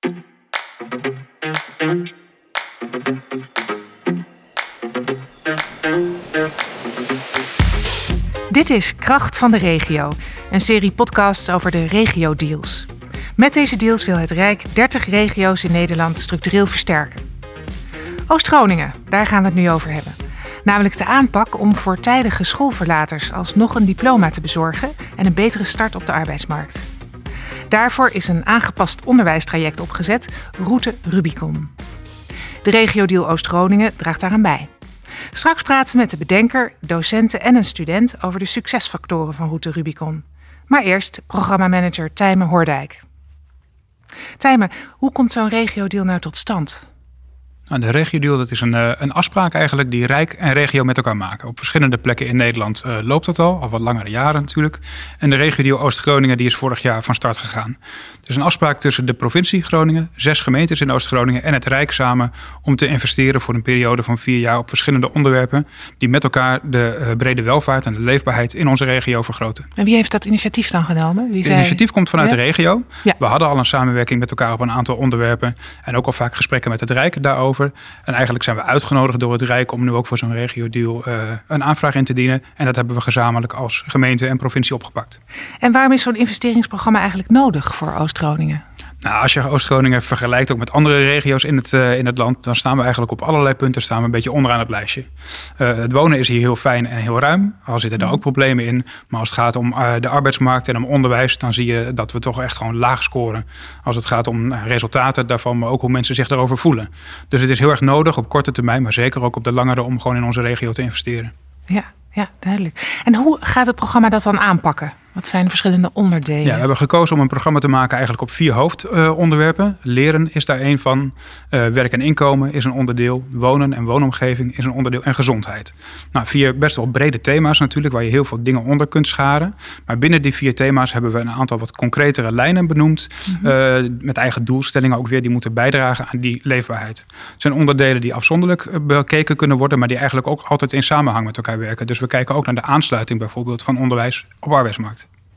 Dit is Kracht van de Regio, een serie podcasts over de regio-deals. Met deze deals wil het Rijk 30 regio's in Nederland structureel versterken. Oost-Groningen, daar gaan we het nu over hebben. Namelijk de aanpak om voortijdige schoolverlaters alsnog een diploma te bezorgen en een betere start op de arbeidsmarkt. Daarvoor is een aangepast onderwijstraject opgezet, Route Rubicon. De regio-deal Oost-Groningen draagt daaraan bij. Straks praten we met de bedenker, docenten en een student over de succesfactoren van Route Rubicon. Maar eerst programmamanager Tijmen Hoordijk. Tijmen, hoe komt zo'n regio-deal nou tot stand? Nou, de regio-deal, dat is een afspraak eigenlijk die Rijk en regio met elkaar maken. Op verschillende plekken in Nederland loopt dat al wat langere jaren natuurlijk. En de regio-deal Oost-Groningen die is vorig jaar van start gegaan. Het is een afspraak tussen de provincie Groningen, 6 gemeentes in Oost-Groningen en het Rijk samen om te investeren voor een periode van 4 jaar op verschillende onderwerpen die met elkaar de brede welvaart en de leefbaarheid in onze regio vergroten. En wie heeft dat initiatief dan genomen? Het initiatief komt vanuit de regio. Ja. We hadden al een samenwerking met elkaar op een aantal onderwerpen en ook al vaak gesprekken met het Rijk daarover. En eigenlijk zijn we uitgenodigd door het Rijk om nu ook voor zo'n regio-deal een aanvraag in te dienen. En dat hebben we gezamenlijk als gemeente en provincie opgepakt. En waarom is zo'n investeringsprogramma eigenlijk nodig voor Oost-Groningen? Nou, als je Oost-Groningen vergelijkt ook met andere regio's in het land, dan staan we eigenlijk op allerlei punten een beetje onderaan het lijstje. Het wonen is hier heel fijn en heel ruim, al zitten daar ook problemen in. Maar als het gaat om de arbeidsmarkt en om onderwijs, dan zie je dat we toch echt gewoon laag scoren. Als het gaat om resultaten daarvan, maar ook hoe mensen zich daarover voelen. Dus het is heel erg nodig op korte termijn, maar zeker ook op de langere om gewoon in onze regio te investeren. Ja, duidelijk. En hoe gaat het programma dat dan aanpakken? Wat zijn de verschillende onderdelen? Ja, we hebben gekozen om een programma te maken eigenlijk op 4 hoofdonderwerpen. Leren is daar één van. Werk en inkomen is een onderdeel. Wonen en woonomgeving is een onderdeel. En gezondheid. Nou, 4 best wel brede thema's natuurlijk, waar je heel veel dingen onder kunt scharen. Maar binnen die 4 thema's hebben we een aantal wat concretere lijnen benoemd. Met eigen doelstellingen ook weer, die moeten bijdragen aan die leefbaarheid. Het zijn onderdelen die afzonderlijk bekeken kunnen worden, maar die eigenlijk ook altijd in samenhang met elkaar werken. Dus we kijken ook naar de aansluiting bijvoorbeeld van onderwijs op arbeidsmarkt.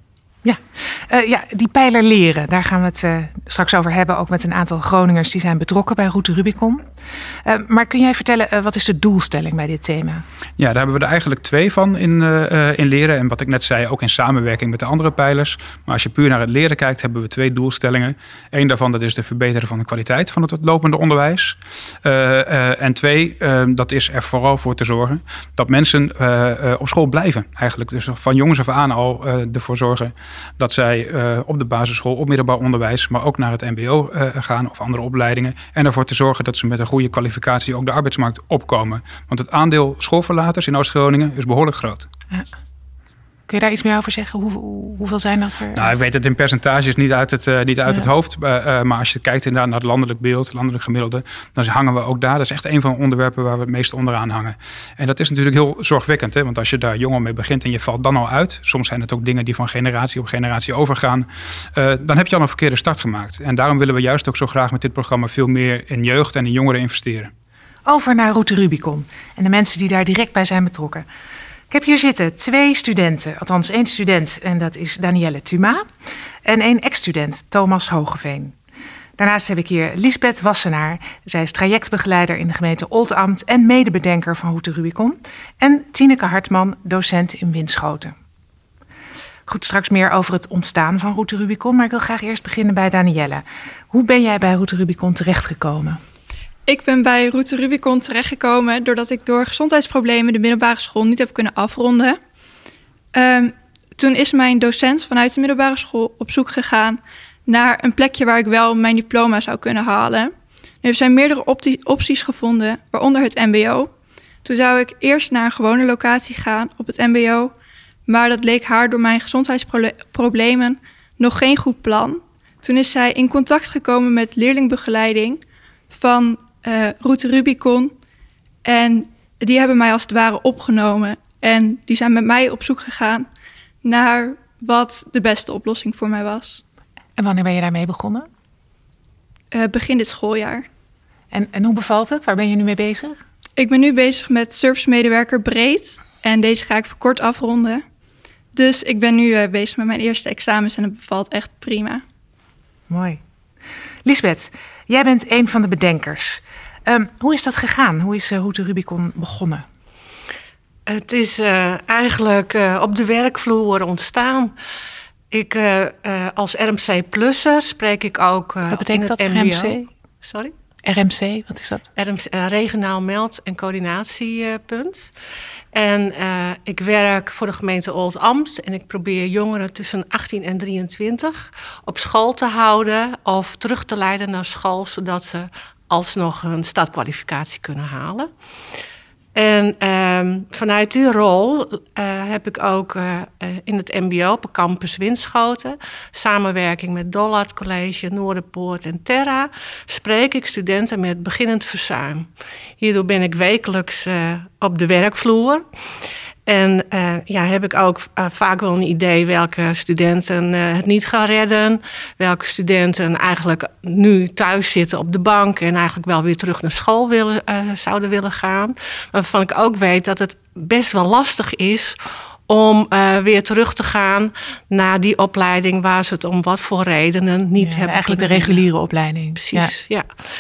Ja, die pijler leren, daar gaan we het straks over hebben. Ook met een aantal Groningers die zijn betrokken bij Route Rubicon. Maar kun jij vertellen, wat is de doelstelling bij dit thema? Ja, daar hebben we er eigenlijk 2 van in leren. En wat ik net zei, ook in samenwerking met de andere pijlers. Maar als je puur naar het leren kijkt, hebben we 2 doelstellingen. 1 daarvan, dat is de verbeteren van de kwaliteit van het lopende onderwijs. En 2, dat is er vooral voor te zorgen dat mensen op school blijven. Eigenlijk dus van jongs af aan al ervoor zorgen dat zij op de basisschool, op middelbaar onderwijs, maar ook naar het mbo gaan of andere opleidingen. En ervoor te zorgen dat ze met een goede kwalificatie ook de arbeidsmarkt opkomen. Want het aandeel schoolverlaters in Oost-Groningen is behoorlijk groot. Ja. Kun je daar iets meer over zeggen? Hoeveel zijn dat er? Nou, ik weet het in percentages niet uit het hoofd. Maar als je kijkt inderdaad naar het landelijk beeld, landelijk gemiddelde, dan hangen we ook daar. Dat is echt een van de onderwerpen waar we het meest onderaan hangen. En dat is natuurlijk heel zorgwekkend. Hè? Want als je daar jonger mee begint en je valt dan al uit. Soms zijn het ook dingen die van generatie op generatie overgaan. Dan heb je al een verkeerde start gemaakt. En daarom willen we juist ook zo graag met dit programma veel meer in jeugd en in jongeren investeren. Over naar Route Rubicon en de mensen die daar direct bij zijn betrokken. Ik heb hier zitten 2 studenten, althans 1 student en dat is Danielle Thuma en 1 ex-student, Thomas Hogeveen. Daarnaast heb ik hier Lisbeth Wassenaar. Zij is trajectbegeleider in de gemeente Oldambt en medebedenker van Route Rubicon. En Tineke Hartman, docent in Winschoten. Goed, straks meer over het ontstaan van Route Rubicon, maar ik wil graag eerst beginnen bij Danielle. Hoe ben jij bij Route Rubicon terechtgekomen? Ik ben bij Route Rubicon terechtgekomen doordat ik door gezondheidsproblemen de middelbare school niet heb kunnen afronden. Toen is mijn docent vanuit de middelbare school op zoek gegaan naar een plekje waar ik wel mijn diploma zou kunnen halen. Nu zijn meerdere opties gevonden, waaronder het mbo. Toen zou ik eerst naar een gewone locatie gaan op het mbo, maar dat leek haar door mijn gezondheidsproblemen nog geen goed plan. Toen is zij in contact gekomen met leerlingbegeleiding van Route Rubicon. En die hebben mij als het ware opgenomen. En die zijn met mij op zoek gegaan naar wat de beste oplossing voor mij was. En wanneer ben je daarmee begonnen? Begin dit schooljaar. En hoe bevalt het? Waar ben je nu mee bezig? Ik ben nu bezig met servicemedewerker breed. En deze ga ik voor kort afronden. Dus ik ben nu bezig met mijn eerste examens en het bevalt echt prima. Mooi. Lisbeth, jij bent een van de bedenkers. Hoe is dat gegaan? Hoe is Route Rubicon begonnen? Het is eigenlijk op de werkvloer ontstaan. Ik als RMC-plusser spreek ik ook wat betekent in het dat, MBO. RMC? Sorry? RMC, wat is dat? Regionaal Meld- en Coördinatiepunt. En ik werk voor de gemeente Oldambt. En ik probeer jongeren tussen 18 en 23 op school te houden of terug te leiden naar school, zodat ze alsnog een startkwalificatie kunnen halen. En vanuit die rol heb ik ook in het MBO op campus Winschoten, samenwerking met Dollard College, Noorderpoort en Terra, spreek ik studenten met beginnend verzuim. Hierdoor ben ik wekelijks op de werkvloer. En heb ik ook vaak wel een idee welke studenten het niet gaan redden. Welke studenten eigenlijk nu thuis zitten op de bank en eigenlijk wel weer terug naar school zouden willen gaan. Waarvan ik ook weet dat het best wel lastig is om weer terug te gaan naar die opleiding waar ze het om wat voor redenen niet hebben. Eigenlijk de reguliere opleiding. Precies, ja.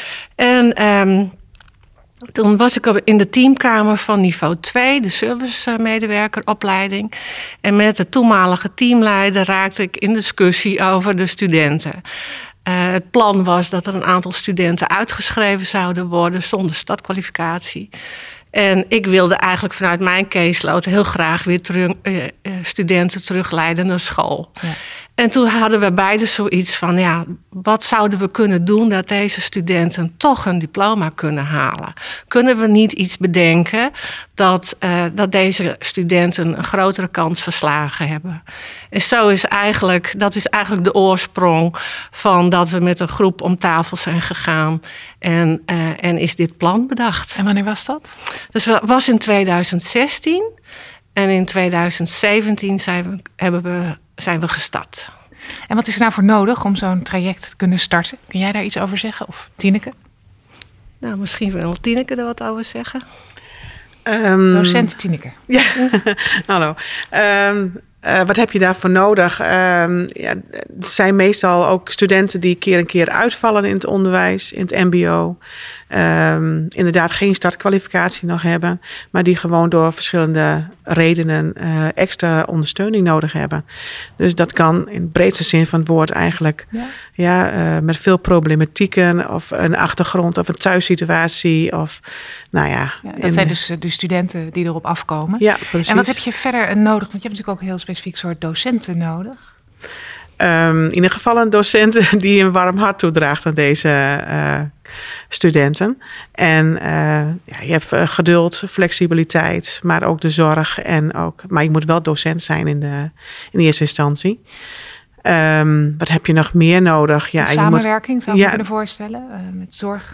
En toen was ik in de teamkamer van niveau 2, de servicemedewerkeropleiding. En met de toenmalige teamleider raakte ik in discussie over de studenten. Het plan was dat er een aantal studenten uitgeschreven zouden worden zonder startkwalificatie. En ik wilde eigenlijk vanuit mijn caseload heel graag weer studenten terugleiden naar school. Ja. En toen hadden we beiden zoiets van, wat zouden we kunnen doen dat deze studenten toch hun diploma kunnen halen? Kunnen we niet iets bedenken dat deze studenten een grotere kans verslagen hebben? En dat is eigenlijk de oorsprong van dat we met een groep om tafel zijn gegaan en is dit plan bedacht. En wanneer was dat? Dus was in 2016 en in 2017 zijn we gestart. En wat is er nou voor nodig om zo'n traject te kunnen starten? Kun jij daar iets over zeggen? Of Tineke? Nou, misschien wil Tineke er wat over zeggen. Docent Tineke. Ja, hallo. Wat heb je daarvoor nodig? Het zijn meestal ook studenten die keer een keer uitvallen in het onderwijs, in het mbo. Inderdaad geen startkwalificatie nog hebben, maar die gewoon door verschillende redenen extra ondersteuning nodig hebben. Dus dat kan in de breedste zin van het woord eigenlijk met veel problematieken of een achtergrond of een thuissituatie of dat zijn dus de studenten die erop afkomen. Ja, precies. En wat heb je verder nodig? Want je hebt natuurlijk ook een heel specifiek soort docenten nodig. In ieder geval een docent die een warm hart toedraagt aan deze studenten. En je hebt geduld, flexibiliteit, maar ook de zorg. Maar je moet wel docent zijn in eerste instantie. Wat heb je nog meer nodig? Samenwerking, zou ik me kunnen voorstellen, met zorg.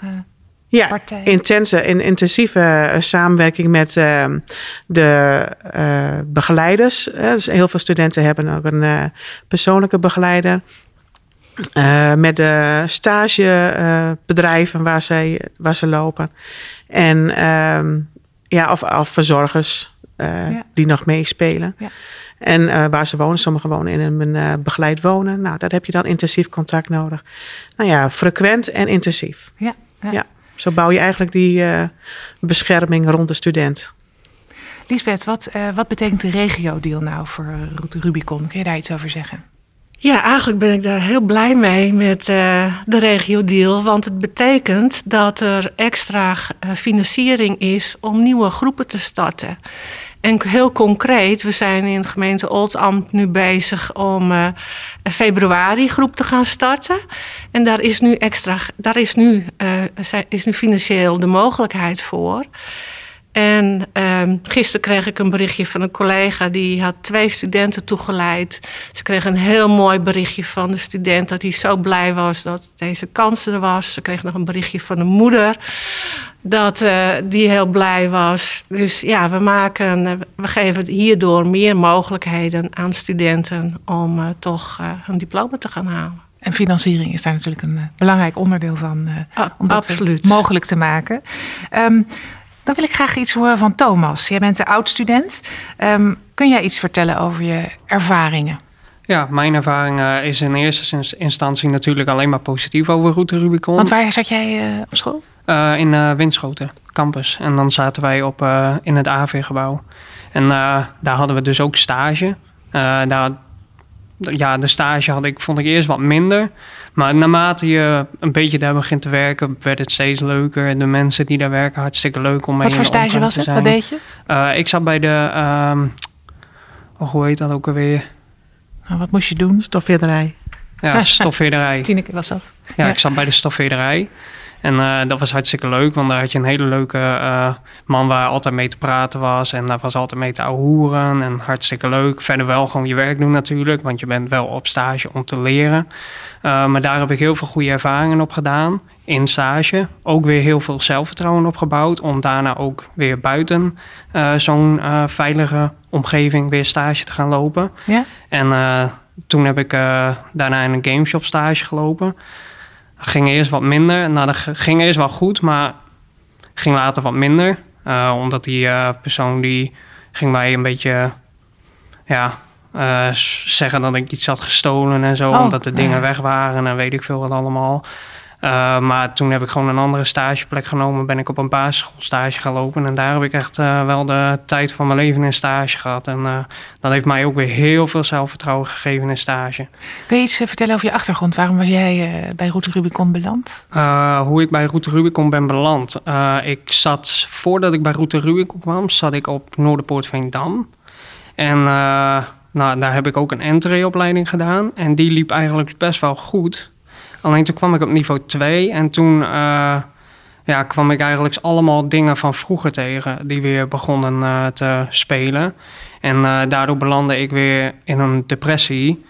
Intensieve samenwerking met de begeleiders. Dus heel veel studenten hebben ook een persoonlijke begeleider. Met de stagebedrijven waar ze lopen. En of verzorgers die nog meespelen. Ja. En waar ze wonen, sommigen wonen in een begeleid wonen. Nou, daar heb je dan intensief contact nodig. Frequent en intensief. Ja. Zo bouw je eigenlijk die bescherming rond de student. Lisbeth, wat betekent de regio-deal nou voor Route Rubicon? Kun je daar iets over zeggen? Ja, eigenlijk ben ik daar heel blij mee met de regio-deal. Want het betekent dat er extra financiering is om nieuwe groepen te starten. En heel concreet, we zijn in de gemeente Oldambt nu bezig om een februari groep te gaan starten. En daar is nu financieel de mogelijkheid voor. En gisteren kreeg ik een berichtje van een collega die had 2 studenten toegeleid. Ze kreeg een heel mooi berichtje van de student dat hij zo blij was dat deze kans er was. Ze kreeg nog een berichtje van de moeder dat die heel blij was. Dus ja, we geven hierdoor meer mogelijkheden aan studenten om toch hun diploma te gaan halen. En financiering is daar natuurlijk een belangrijk onderdeel van om dat mogelijk te maken. Dan wil ik graag iets horen van Thomas. Jij bent een oud-student. Kun jij iets vertellen over je ervaringen? Ja, mijn ervaring is in eerste instantie natuurlijk alleen maar positief over Route Rubicon. Want waar zat jij op school? In Winschoten, campus. En dan zaten wij in het AV-gebouw. En daar hadden we dus ook stage. De stage vond ik eerst wat minder. Maar naarmate je een beetje daar begint te werken, werd het steeds leuker. De mensen die daar werken, hartstikke leuk om mee Wat voor stage was het? Wat deed je? Ik zat bij de... hoe heet dat ook alweer? Nou, wat moest je doen? Stofveerderij. Ja, stofveerderij. Tineke was dat. Ja, ik zat bij de stofveerderij. En dat was hartstikke leuk, want daar had je een hele leuke man waar altijd mee te praten was. En daar was altijd mee te ouwehoeren en hartstikke leuk. Verder wel gewoon je werk doen natuurlijk, want je bent wel op stage om te leren. Maar daar heb ik heel veel goede ervaringen op gedaan in stage. Ook weer heel veel zelfvertrouwen opgebouwd om daarna ook weer buiten zo'n veilige omgeving weer stage te gaan lopen. Ja? En toen heb ik daarna in een gameshop stage gelopen. Ging eerst wat minder. Nou, dat ging eerst wel goed, maar ging later wat minder. Omdat die persoon die ging mij een beetje zeggen dat ik iets had gestolen en zo. Omdat de dingen weg waren en weet ik veel wat allemaal. Maar toen heb ik gewoon een andere stageplek genomen. Ben ik op een basisschoolstage gaan lopen. En daar heb ik echt wel de tijd van mijn leven in stage gehad. En dat heeft mij ook weer heel veel zelfvertrouwen gegeven in stage. Kun je iets vertellen over je achtergrond? Waarom was jij bij Route Rubicon beland? Hoe ik bij Route Rubicon ben beland? Voordat ik bij Route Rubicon kwam, zat ik op Noorderpoort Veendam. En daar heb ik ook een entreeopleiding gedaan. En die liep eigenlijk best wel goed. Alleen toen kwam ik op niveau 2 en toen kwam ik eigenlijk allemaal dingen van vroeger tegen die weer begonnen te spelen. En daardoor belandde ik weer in een depressie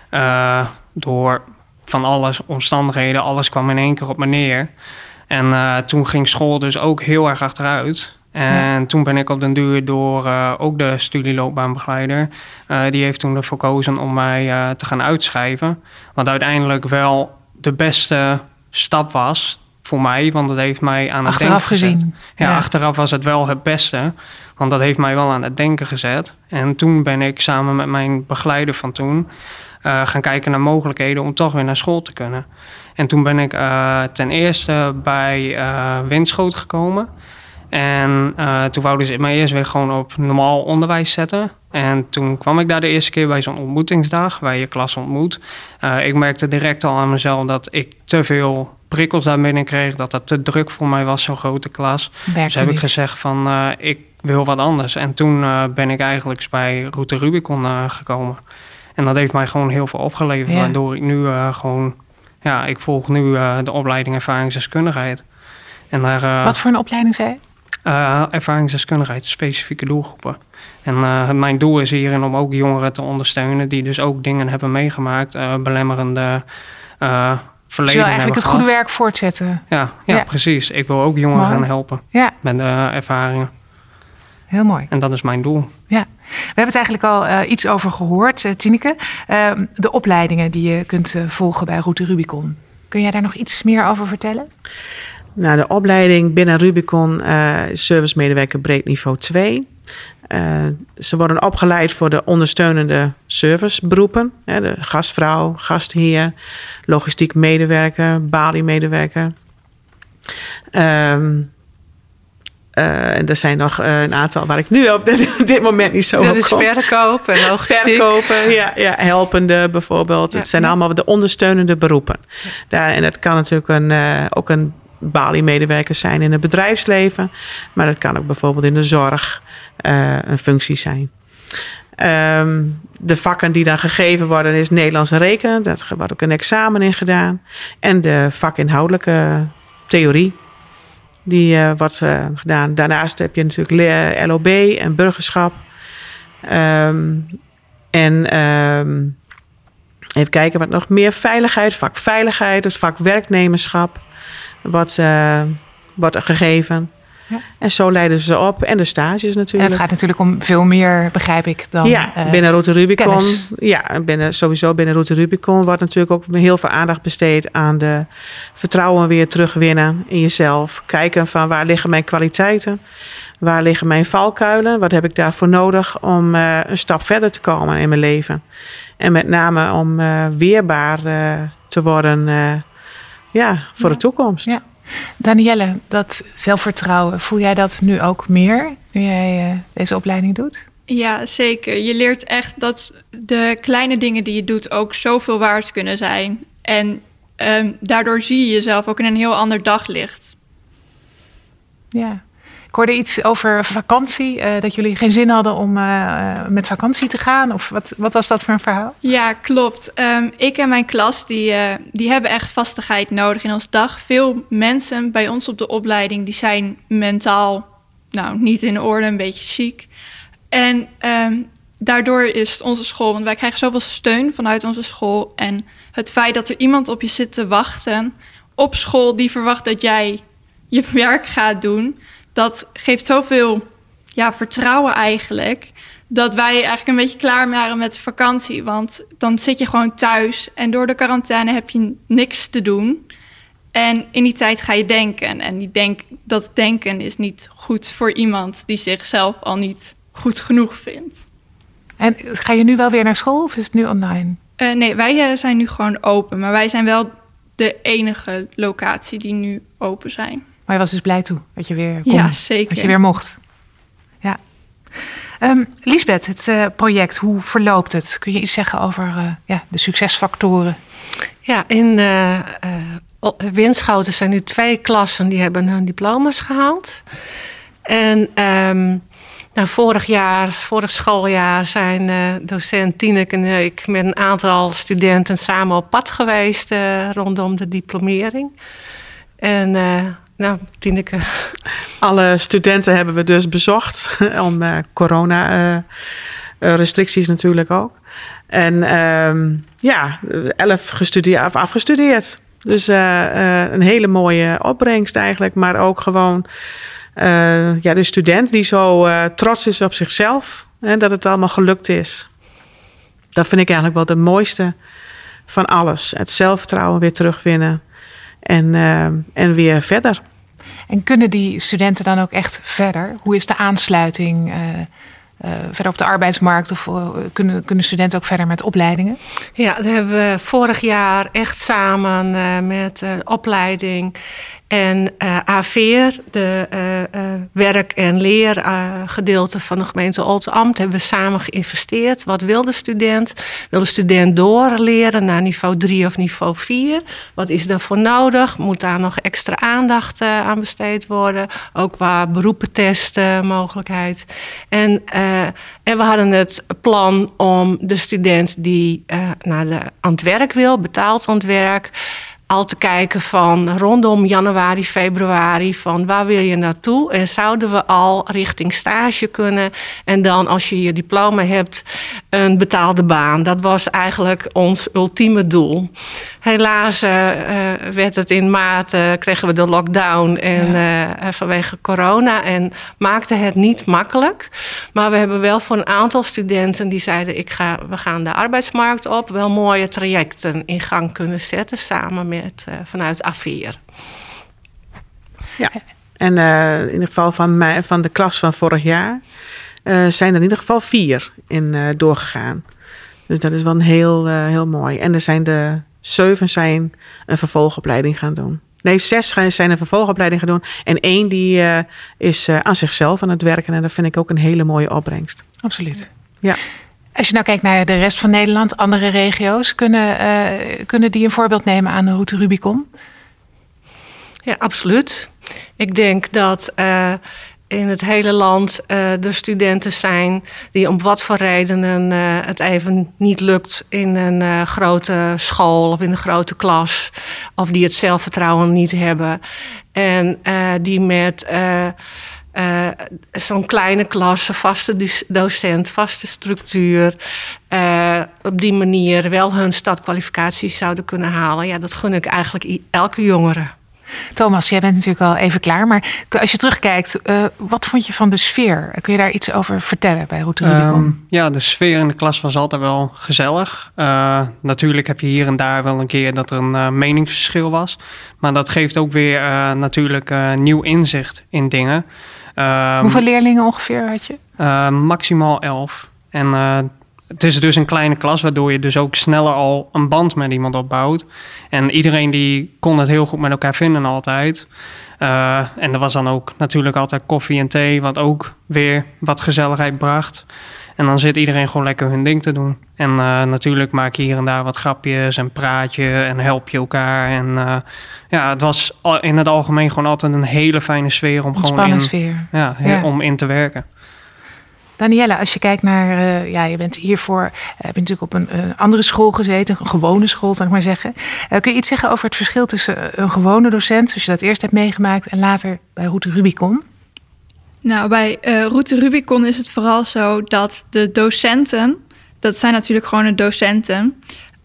door van alles, omstandigheden, alles kwam in één keer op me neer. En toen ging school dus ook heel erg achteruit. En toen ben ik op den duur door ook de studieloopbaanbegeleider. Die heeft toen ervoor gekozen om mij te gaan uitschrijven. Wat uiteindelijk wel de beste stap was voor mij, want het heeft mij aan het denken gezien. Ja, achteraf was het wel het beste, want dat heeft mij wel aan het denken gezet. En toen ben ik samen met mijn begeleider van toen gaan kijken naar mogelijkheden om toch weer naar school te kunnen. En toen ben ik ten eerste bij Winschoten gekomen. En toen wouden ze mij eerst weer gewoon op normaal onderwijs zetten. En toen kwam ik daar de eerste keer bij zo'n ontmoetingsdag, waar je klas ontmoet. Ik merkte direct al aan mezelf dat ik te veel prikkels daar binnen kreeg. Dat dat te druk voor mij was, zo'n grote klas. Dus heb ik gezegd van, ik wil wat anders. En toen ben ik eigenlijk bij Route Rubicon gekomen. En dat heeft mij gewoon heel veel opgeleverd. Waardoor ik nu ik volg nu de opleiding ervaringsdeskundigheid. En daar, wat voor een opleiding zei je? Ervaringsdeskundigheid, specifieke doelgroepen. En mijn doel is hierin om ook jongeren te ondersteunen die dus ook dingen hebben meegemaakt, belemmerende verleden hebben. Dus eigenlijk het goede werk voortzetten. Ja, precies. Ik wil ook jongeren gaan helpen met ervaringen. Heel mooi. En dat is mijn doel. Ja, we hebben het eigenlijk al iets over gehoord, Tineke. De opleidingen die je kunt volgen bij Route Rubicon. Kun jij daar nog iets meer over vertellen? Nou, de opleiding binnen Rubicon servicemedewerker breed niveau 2. Ze worden opgeleid voor de ondersteunende serviceberoepen. De gastvrouw, gastheer, logistiek medewerker, baliemedewerker. En er zijn nog een aantal waar ik nu op dit moment niet zo op kom. Dat is verkoop en logistiek. Verkopen, ja, helpende bijvoorbeeld. Het zijn allemaal de ondersteunende beroepen. En dat kan natuurlijk ook een baliemedewerker zijn in het bedrijfsleven. Maar dat kan ook bijvoorbeeld in de zorg een functie zijn. De vakken die dan gegeven worden is Nederlands en rekenen. Daar wordt ook een examen in gedaan. En de vakinhoudelijke theorie. Die wordt gedaan. Daarnaast heb je natuurlijk LOB en burgerschap. Even kijken wat nog meer. Veiligheid, vak veiligheid, het vak werknemerschap. Wordt gegeven. Ja. En zo leiden ze op. En de stages natuurlijk. En het gaat natuurlijk om veel meer, begrijp ik, dan binnen Route Rubicon. Kennis. Ja, binnen Route Rubicon wordt natuurlijk ook heel veel aandacht besteed aan de vertrouwen weer terugwinnen in jezelf. Kijken van waar liggen mijn kwaliteiten. Waar liggen mijn valkuilen? Wat heb ik daarvoor nodig om een stap verder te komen in mijn leven? En met name om weerbaar te worden voor de toekomst. Ja. Danielle, dat zelfvertrouwen, voel jij dat nu ook meer, nu jij deze opleiding doet? Ja, zeker. Je leert echt dat de kleine dingen die je doet ook zoveel waard kunnen zijn. En daardoor zie je jezelf ook in een heel ander daglicht. Ja. Ik hoorde iets over vakantie, dat jullie geen zin hadden om met vakantie te gaan. Of wat was dat voor een verhaal? Ja, klopt. Ik en mijn klas die hebben echt vastigheid nodig in ons dag. Veel mensen bij ons op de opleiding die zijn mentaal niet in orde, een beetje ziek. En daardoor is onze school, want wij krijgen zoveel steun vanuit onze school. En het feit dat er iemand op je zit te wachten op school die verwacht dat jij je werk gaat doen, dat geeft zoveel vertrouwen eigenlijk, dat wij eigenlijk een beetje klaar waren met vakantie. Want dan zit je gewoon thuis en door de quarantaine heb je niks te doen. En in die tijd ga je denken. En dat denken is niet goed voor iemand die zichzelf al niet goed genoeg vindt. En ga je nu wel weer naar school of is het nu online? Nee, wij zijn nu gewoon open. Maar wij zijn wel de enige locatie die nu open zijn. Maar je was dus blij toe dat je weer kon. Ja, zeker. Dat je weer mocht. Ja. Liesbeth, het project, hoe verloopt het? Kun je iets zeggen over de succesfactoren? Ja, in Winschoten zijn nu 2 klassen die hebben hun diploma's gehaald. En vorig schooljaar zijn docent Tineke en ik met een aantal studenten samen op pad geweest rondom de diplomering. En Tineke. Alle studenten hebben we dus bezocht om corona-restricties natuurlijk ook. En 11 afgestudeerd. Dus een hele mooie opbrengst eigenlijk. Maar ook gewoon de student die zo trots is op zichzelf. En dat het allemaal gelukt is. Dat vind ik eigenlijk wel de mooiste van alles. Het zelfvertrouwen weer terugwinnen. En weer verder. En kunnen die studenten dan ook echt verder? Hoe is de aansluiting verder op de arbeidsmarkt? Of kunnen studenten ook verder met opleidingen? Ja, dat hebben we vorig jaar echt samen met opleiding en AVEER, de werk- en leergedeelte van de gemeente Oldambt, hebben we samen geïnvesteerd. Wat wil de student? Wil de student doorleren naar niveau 3 of niveau 4? Wat is daarvoor nodig? Moet daar nog extra aandacht aan besteed worden? Ook qua beroepentesten mogelijkheid. En we hadden het plan om de student die aan het werk wil, betaald aan het werk, al te kijken van rondom januari, februari, van waar wil je naartoe? En zouden we al richting stage kunnen? En dan als je je diploma hebt, een betaalde baan. Dat was eigenlijk ons ultieme doel. Helaas werd het in maart, kregen we de lockdown en vanwege corona. En maakte het niet makkelijk. Maar we hebben wel voor een aantal studenten die zeiden, we gaan de arbeidsmarkt op. Wel mooie trajecten in gang kunnen zetten samen met vanuit AVEER. Ja, en in ieder geval van de klas van vorig jaar zijn er in ieder geval 4 in doorgegaan. Dus dat is wel heel mooi. En er zijn 7 zijn een vervolgopleiding gaan doen. Nee, 6 zijn een vervolgopleiding gaan doen. En 1 die is aan zichzelf aan het werken. En dat vind ik ook een hele mooie opbrengst. Absoluut. Ja. Als je nou kijkt naar de rest van Nederland, andere regio's, kunnen die een voorbeeld nemen aan de route Rubicon? Ja, absoluut. Ik denk dat in het hele land er studenten zijn die om wat voor redenen het even niet lukt in een grote school of in een grote klas. Of die het zelfvertrouwen niet hebben. En die met zo'n kleine klas, een vaste docent, vaste structuur, op die manier wel hun stadkwalificaties zouden kunnen halen. Ja, dat gun ik eigenlijk elke jongere. Thomas, jij bent natuurlijk al even klaar. Maar als je terugkijkt, wat vond je van de sfeer? Kun je daar iets over vertellen bij Route Rubicon? Ja, de sfeer in de klas was altijd wel gezellig. Natuurlijk heb je hier en daar wel een keer dat er een meningsverschil was. Maar dat geeft ook weer natuurlijk nieuw inzicht in dingen. Hoeveel leerlingen ongeveer had je? Maximaal 11. En het is dus een kleine klas, waardoor je dus ook sneller al een band met iemand opbouwt. En iedereen die kon het heel goed met elkaar vinden altijd. En er was dan ook natuurlijk altijd koffie en thee, wat ook weer wat gezelligheid bracht. En dan zit iedereen gewoon lekker hun ding te doen. En natuurlijk maak je hier en daar wat grapjes en praat je en help je elkaar. En het was in het algemeen gewoon altijd een hele fijne sfeer om gewoon sfeer. om in te werken. Danielle, als je kijkt naar, je bent hiervoor, heb je natuurlijk op een andere school gezeten, een gewone school, zal ik maar zeggen. Kun je iets zeggen over het verschil tussen een gewone docent, zoals je dat eerst hebt meegemaakt, en later bij Route Rubicon? Nou, bij Route Rubicon is het vooral zo dat de docenten, dat zijn natuurlijk gewoon de docenten,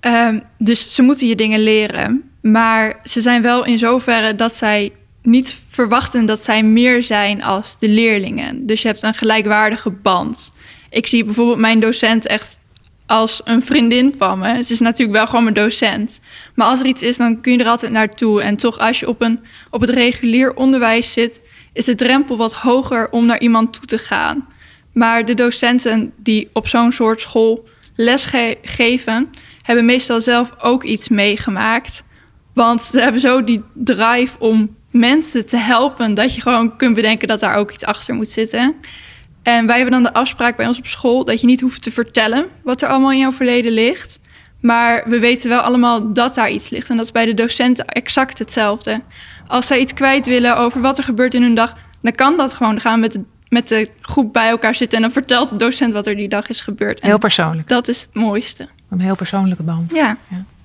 dus ze moeten je dingen leren. Maar ze zijn wel in zoverre dat zij niet verwachten dat zij meer zijn als de leerlingen. Dus je hebt een gelijkwaardige band. Ik zie bijvoorbeeld mijn docent echt als een vriendin van me. Het is natuurlijk wel gewoon mijn docent. Maar als er iets is, dan kun je er altijd naartoe. En toch, als je op het regulier onderwijs zit, is de drempel wat hoger om naar iemand toe te gaan. Maar de docenten die op zo'n soort school les geven, hebben meestal zelf ook iets meegemaakt. Want ze hebben zo die drive om mensen te helpen, dat je gewoon kunt bedenken dat daar ook iets achter moet zitten. En wij hebben dan de afspraak bij ons op school dat je niet hoeft te vertellen wat er allemaal in jouw verleden ligt. Maar we weten wel allemaal dat daar iets ligt. En dat is bij de docenten exact hetzelfde. Als zij iets kwijt willen over wat er gebeurt in hun dag, dan kan dat gewoon. Dan gaan we met de groep bij elkaar zitten en dan vertelt de docent wat er die dag is gebeurd. En heel persoonlijk. Dat is het mooiste. Een heel persoonlijke band. Ja.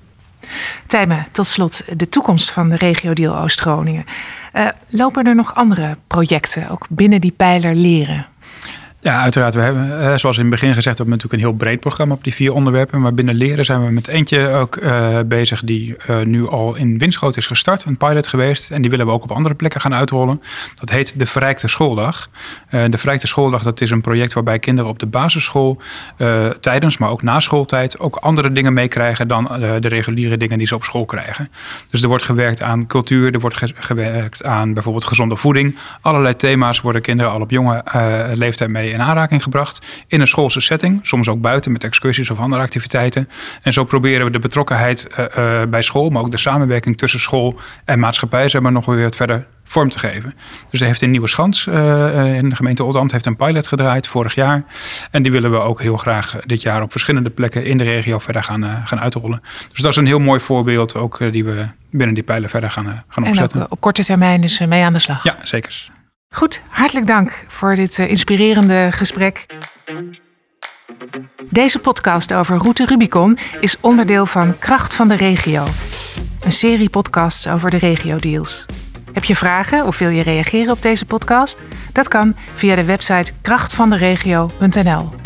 Tijme, tot slot de toekomst van de regio-deal Oost-Groningen. Lopen er nog andere projecten, ook binnen die pijler leren? Ja, uiteraard. We hebben, zoals in het begin gezegd, we hebben natuurlijk een heel breed programma op die 4 onderwerpen. Maar binnen leren zijn we met eentje ook bezig die nu al in Winschoten is gestart. Een pilot geweest. En die willen we ook op andere plekken gaan uitrollen. Dat heet de Verrijkte Schooldag. De Verrijkte Schooldag, dat is een project waarbij kinderen op de basisschool tijdens, maar ook na schooltijd, ook andere dingen meekrijgen dan de reguliere dingen die ze op school krijgen. Dus er wordt gewerkt aan cultuur, er wordt gewerkt aan bijvoorbeeld gezonde voeding. Allerlei thema's worden kinderen al op jonge leeftijd mee in aanraking gebracht in een schoolse setting. Soms ook buiten met excursies of andere activiteiten. En zo proberen we de betrokkenheid bij school, maar ook de samenwerking tussen school en maatschappij, zeg maar, nog weer wat verder vorm te geven. Dus er heeft in Nieuweschans, in de gemeente Oldambt, heeft een pilot gedraaid vorig jaar. En die willen we ook heel graag dit jaar op verschillende plekken in de regio verder gaan uitrollen. Dus dat is een heel mooi voorbeeld ook die we binnen die pijler verder gaan opzetten. En ook op korte termijn dus mee aan de slag. Ja, zeker. Goed, hartelijk dank voor dit inspirerende gesprek. Deze podcast over Route Rubicon is onderdeel van Kracht van de Regio. Een serie podcasts over de regio-deals. Heb je vragen of wil je reageren op deze podcast? Dat kan via de website krachtvanderegio.nl.